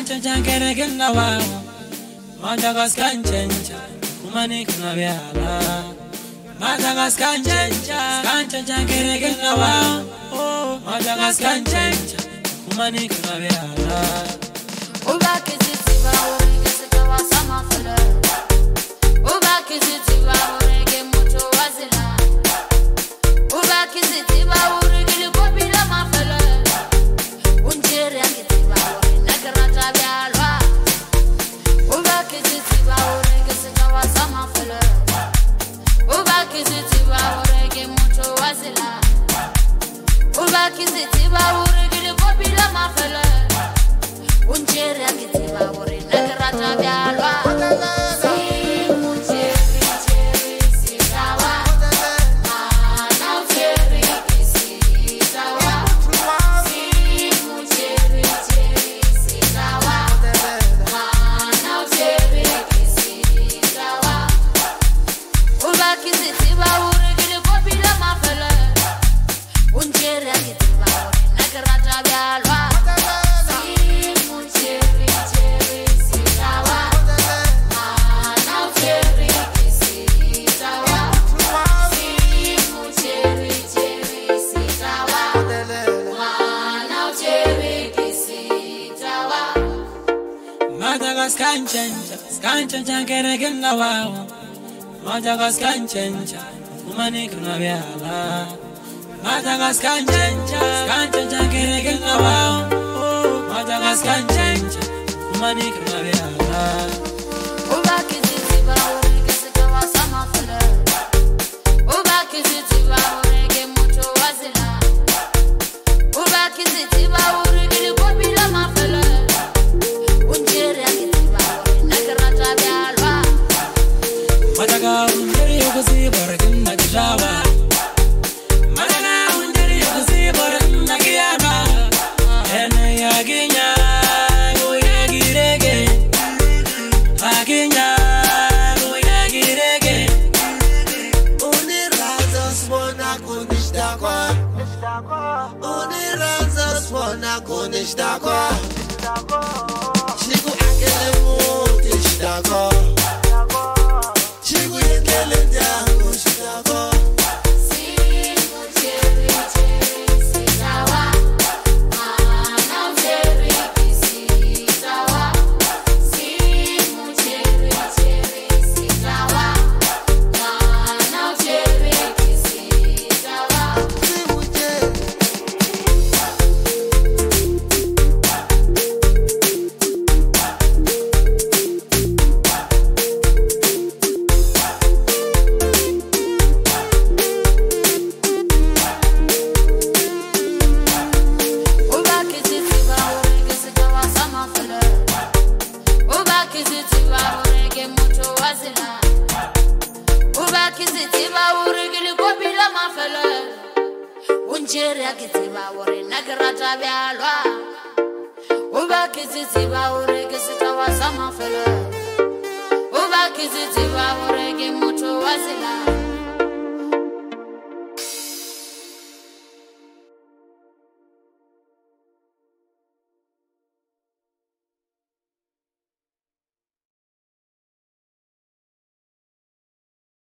Skancha jankere gilla wa Madagas kanchencha Kumani kunabiala Madagas kanchencha Skancha jankere gilla wa Madagas kanchencha Kumani kunabiala Uba kizitiba urege sitawa sama fele Uba kizitiba urege moto wazila Uba kizitiba urege likopila mafele Unjere angitiba urege nagarata bialwa Uba kizitiba urege sitawa sama fele Uba kizitiba urege moto wazila Uba kizitiba urege likopila mafele Unjere angitiba uri nagarata bialwa Si unjere jere sitawa Mana ujere kisitawa Si unjere jere sitawa Mana ujere kisitawa Uba kizitiba uri gili kopila mafele Unjere angitiba uri nagarata bialwa Skancha jankere gilla wa Madagas kanchencha Kumani kunabiala Madagas kanchencha Skancha jankere gilla wa Madagas kanchencha Kumani kunabiala Uba kizitiba urege sitawa sama fele Uba kizitiba urege moto wazila Uba kizitiba urege likopila mafele Unjere angitiba uri nagarata bialwa Madaga unjere yukuzi borgin nagijawa Madaga unjere yukuzi borgin nagiyaba Ene yaginya uyagirege Aginya uyagirege Unirazas wana kunishdakwa Unirazas wana kunishdakwa Chiku akele mutishdakwa Chiku yekele njangu shdakwa Si unjere jere sitawa Mana ujere kisitawa Si unjere jere sitawa Mana ujere kisitawa Uba kizitiba urege sitawa sama fele Uba kizitiba urege moto wazila Uba kizitiba urege likopila mafele Unjere angitiba uri nagarata bialwa Uba kizitiba urege sitawa sama fele Uba kizitiba urege moto wazila